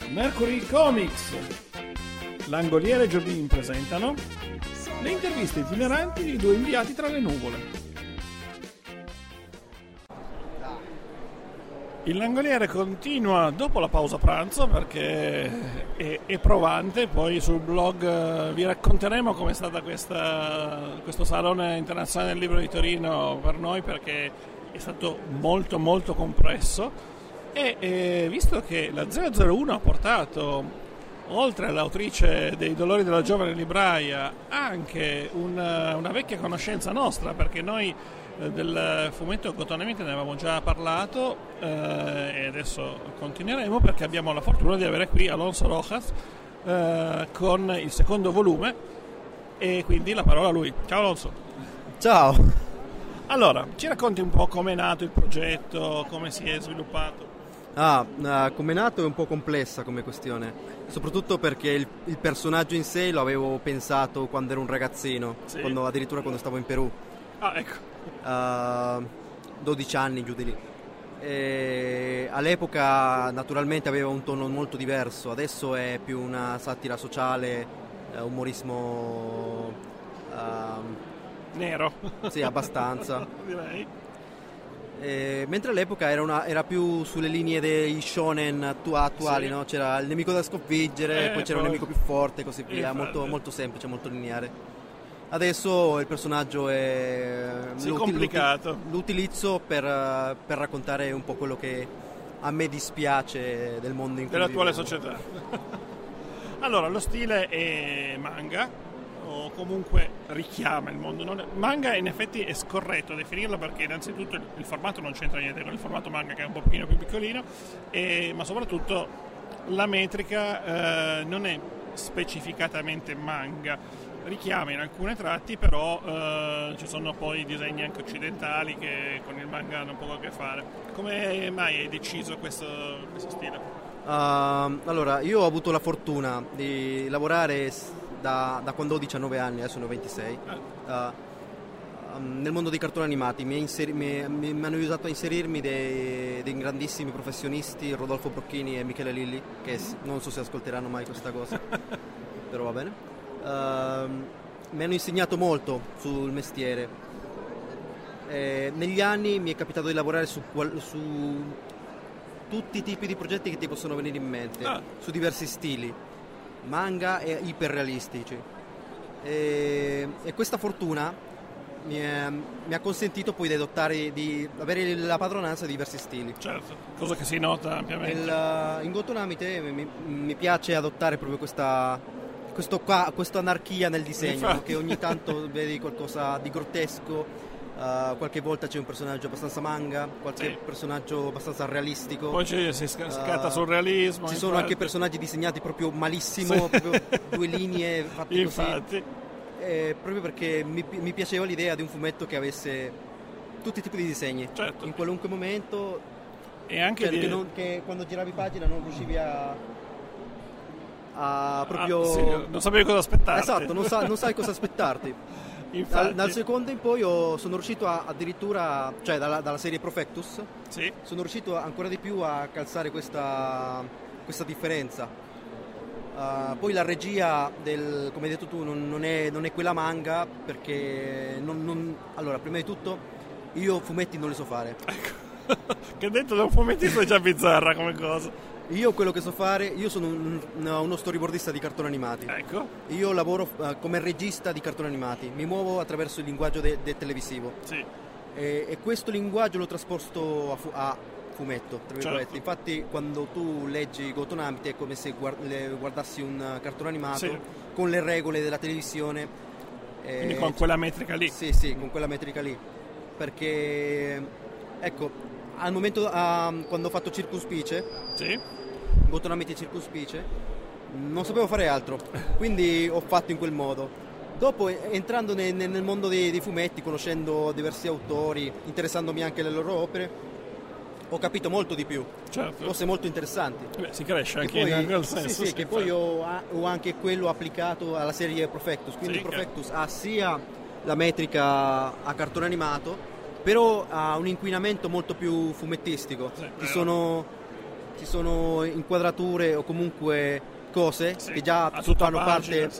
Mercury Comics, Langoliere e Giobin presentano le interviste itineranti di due inviati tra le nuvole. Il Langoliere continua dopo la pausa pranzo perché è provante. Poi sul blog vi racconteremo com'è stata questo Salone Internazionale del Libro di Torino per noi, perché è stato molto molto compresso. E visto che la 001 ha portato, oltre all'autrice dei Dolori della giovane libraia, anche una vecchia conoscenza nostra, perché noi del fumetto Gotonamente ne avevamo già parlato, e adesso continueremo perché abbiamo la fortuna di avere qui Alonso Rojas con il secondo volume, e quindi la parola a lui. Ciao Alonso. Ciao. Allora, ci racconti un po' come è nato il progetto, come si è sviluppato? Come è nato è un po' complessa come questione, soprattutto perché il personaggio in sé lo avevo pensato quando ero un ragazzino, sì. Addirittura quando stavo in Perù. Ah, ecco. 12 anni, giù di lì. E all'epoca naturalmente aveva un tono molto diverso, adesso è più una satira sociale, umorismo nero. Sì, abbastanza. Direi. Mentre all'epoca era più sulle linee dei shonen attuali, sì. No? C'era il nemico da sconfiggere, poi c'era un nemico più forte e così via, molto, molto semplice, molto lineare. Adesso il personaggio è complicato. L'utilizzo per raccontare un po' quello che a me dispiace del mondo in cui dell'attuale viviamo. società. Allora, lo stile è manga, o comunque richiama il mondo. Manga in effetti è scorretto definirlo, perché innanzitutto il formato non c'entra niente con il formato manga, che è un pochino più piccolino, ma soprattutto la metrica non è specificatamente manga, richiama in alcuni tratti, però ci sono poi disegni anche occidentali che con il manga hanno poco a che fare. Come mai hai deciso questo stile? Allora, io ho avuto la fortuna di lavorare da quando ho 19 anni, adesso ne ho 26, nel mondo dei cartoni animati. Mi hanno aiutato a inserirmi dei grandissimi professionisti, Rodolfo Brocchini e Michele Lilli, che non so se ascolteranno mai questa cosa, però va bene. Mi hanno insegnato molto sul mestiere. Negli anni mi è capitato di lavorare su tutti i tipi di progetti che ti possono venire in mente, su diversi stili, manga e iperrealistici, e questa fortuna mi ha consentito poi di avere la padronanza di diversi stili. Certo, cosa che si nota ampiamente. In Gotonamente mi piace adottare proprio questa anarchia nel disegno, no? Che ogni tanto vedi qualcosa di grottesco. Qualche volta c'è un personaggio abbastanza manga, qualche personaggio abbastanza realistico. Poi si scatta sul realismo. Ci sono anche personaggi disegnati proprio malissimo, sì. Proprio due linee fatte infatti. Così. Proprio perché mi piaceva l'idea di un fumetto che avesse tutti i tipi di disegni, certo. In qualunque momento, e anche che quando giravi pagina non riuscivi a proprio sì, non sapevi cosa aspettarti. Esatto, non sai cosa aspettarti. Dal secondo in poi sono riuscito addirittura, cioè dalla serie Profectus, sì. Sono riuscito ancora di più a calzare questa differenza. Poi la regia come hai detto tu non è quella manga, perché allora, prima di tutto io fumetti non li so fare. Ecco. Che detto da un fumettista è già bizzarra come cosa. Io quello che so fare, io sono uno storyboardista di cartoni animati. Ecco. Io lavoro come regista di cartoni animati, mi muovo attraverso il linguaggio del televisivo. Sì. E questo linguaggio l'ho trasposto a fumetto, tra virgolette. Certo. Infatti quando tu leggi Gotonamente è come se guardassi un cartone animato, sì. Con le regole della televisione. Quindi con quella metrica lì. Sì, con quella metrica lì. Perché, ecco, al momento quando ho fatto Circuspice, sì. Gotonamente Circuspice, non sapevo fare altro, quindi ho fatto in quel modo. Dopo, entrando nel mondo dei fumetti, conoscendo diversi autori, interessandomi anche alle loro opere, ho capito molto di più, certo. Cose molto interessanti. Si cresce anche poi, in quel senso. Sì, che poi ho anche quello applicato alla serie Profectus, quindi sì, Profectus ha sia la metrica a cartone animato, però ha un inquinamento molto più fumettistico. Sì, ci sono inquadrature o comunque cose che già fanno parte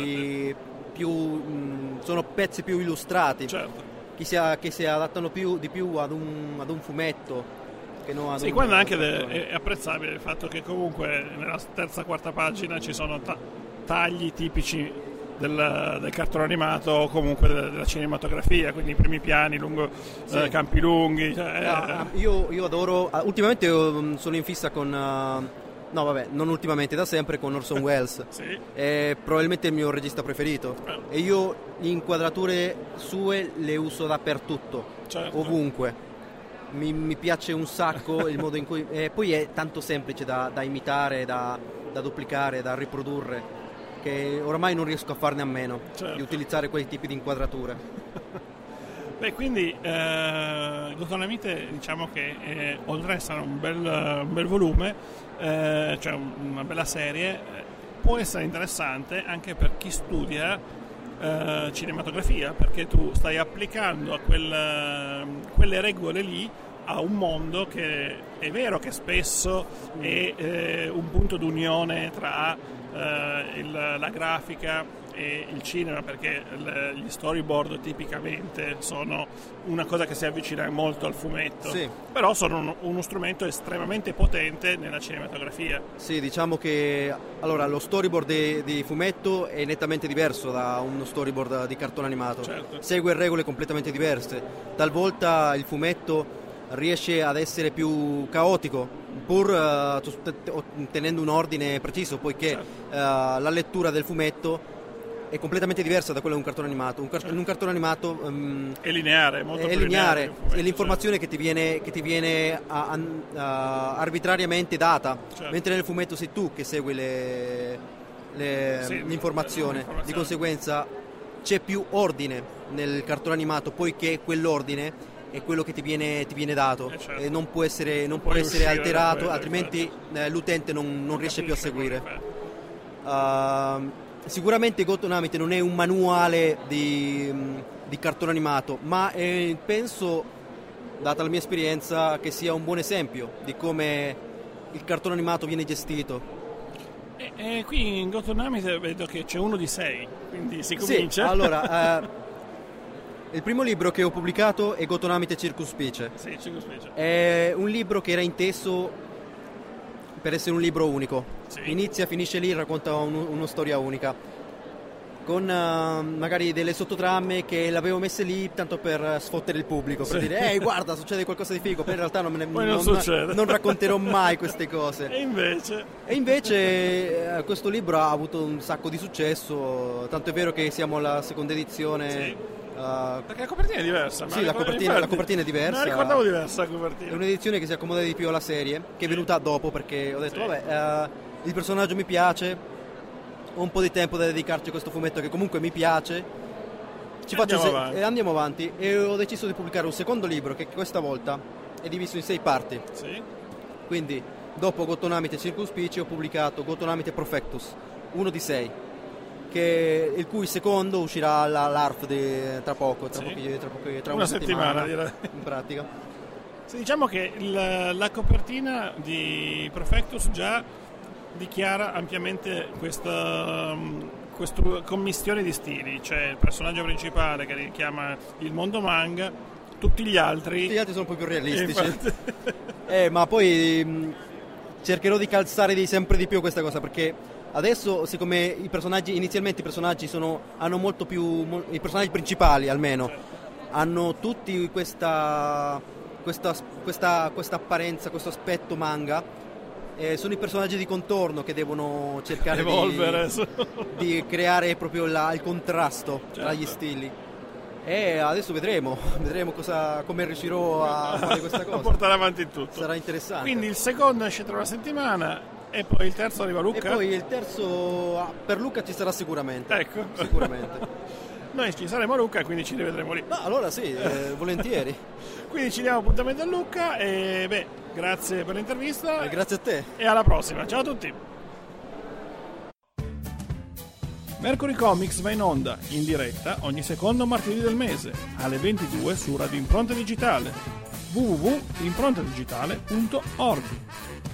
sono pezzi più illustrati, certo, che si adattano di più ad un fumetto. Quando anche è apprezzabile il fatto che comunque nella terza quarta pagina ci sono tagli tipici del cartone animato o comunque della cinematografia, quindi i primi piani lungo campi lunghi. Io adoro. Ultimamente sono in fissa con. No, vabbè, non ultimamente, da sempre con Orson Welles. Sì. È probabilmente il mio regista preferito. E io le inquadrature sue le uso dappertutto, certo, ovunque. Mi piace un sacco il modo in cui poi è tanto semplice da imitare, da duplicare, da riprodurre, che ormai non riesco a farne a meno, certo, di utilizzare quei tipi di inquadrature. Beh, quindi Gotham, diciamo che oltre ad essere un bel volume, cioè una bella serie, può essere interessante anche per chi studia cinematografia, perché tu stai applicando a quelle regole lì a un mondo che è vero che spesso è un punto d'unione tra la grafica e il cinema, perché gli storyboard tipicamente sono una cosa che si avvicina molto al fumetto, sì, però sono uno strumento estremamente potente nella cinematografia. Sì, diciamo che allora lo storyboard di fumetto è nettamente diverso da uno storyboard di cartone animato, certo, segue regole completamente diverse. Talvolta il fumetto riesce ad essere più caotico, pur tenendo un ordine preciso, poiché certo, la lettura del fumetto è completamente diversa da quella di un cartone animato. In un cartone animato è lineare, molto più lineare, è l'informazione, certo, che ti viene arbitrariamente data, certo, mentre nel fumetto sei tu che segui l'informazione. Di conseguenza c'è più ordine nel cartone animato, poiché quell'ordine è quello che ti viene dato, certo, e non può essere alterato, altrimenti l'utente non riesce più a seguire. Sicuramente Gotham non è un manuale di cartone animato, ma penso, data la mia esperienza, che sia un buon esempio di come il cartone animato viene gestito. Qui in Gotham vedo che c'è uno di 6, quindi si comincia. Sì, allora il primo libro che ho pubblicato è Gotham Circus Specie. Sì, Circus Specie. È un libro che era inteso per essere un libro unico. Sì. Inizia, finisce lì, racconta una storia unica, con magari delle sottotrame che l'avevo messe lì tanto per sfottere il pubblico, per dire ehi guarda, succede qualcosa di figo, poi in realtà non racconterò mai queste cose. E invece questo libro ha avuto un sacco di successo, tanto è vero che siamo alla seconda edizione. Sì. Perché la copertina è diversa. Sì, la copertina è diversa. Non ricordavo diversa la copertina. È un'edizione che si accomoda di più alla serie, che è venuta dopo, perché ho detto vabbè, il personaggio mi piace, ho un po' di tempo da dedicarci a questo fumetto che comunque mi piace, andiamo avanti, e ho deciso di pubblicare un secondo libro che questa volta è diviso in 6 parti. Sì. Quindi dopo Gotham Circus Specie ho pubblicato Gotham Profectus, uno di 6, il cui secondo uscirà l'ARF tra poco, tra una settimana direi, in pratica. Sì, diciamo che la copertina di Profectus già dichiara ampiamente questa commistione di stili, cioè il personaggio principale che richiama il mondo manga, tutti gli altri sono un po' più realistici. Ma poi cercherò di calzare sempre di più questa cosa, perché adesso, siccome inizialmente i personaggi hanno molto più, i personaggi principali almeno, hanno tutti questa apparenza, questo aspetto manga, sono i personaggi di contorno che devono cercare di creare proprio il contrasto, certo, tra gli stili. E adesso vedremo come riuscirò a fare questa cosa, a portare avanti tutto. Sarà interessante. Quindi il secondo esce tra una settimana. E poi il terzo arriva Luca? E poi il terzo per Luca ci sarà sicuramente. Ecco. Sicuramente. Noi ci saremo a Luca e quindi ci rivedremo lì. No, allora sì, volentieri. Quindi ci diamo appuntamento a Luca e grazie per l'intervista. E grazie a te. E alla prossima. Ciao a tutti. Mercury Comics va in onda, in diretta, ogni secondo martedì del mese, alle 22 su Radio Impronta Digitale. www.improntadigitale.org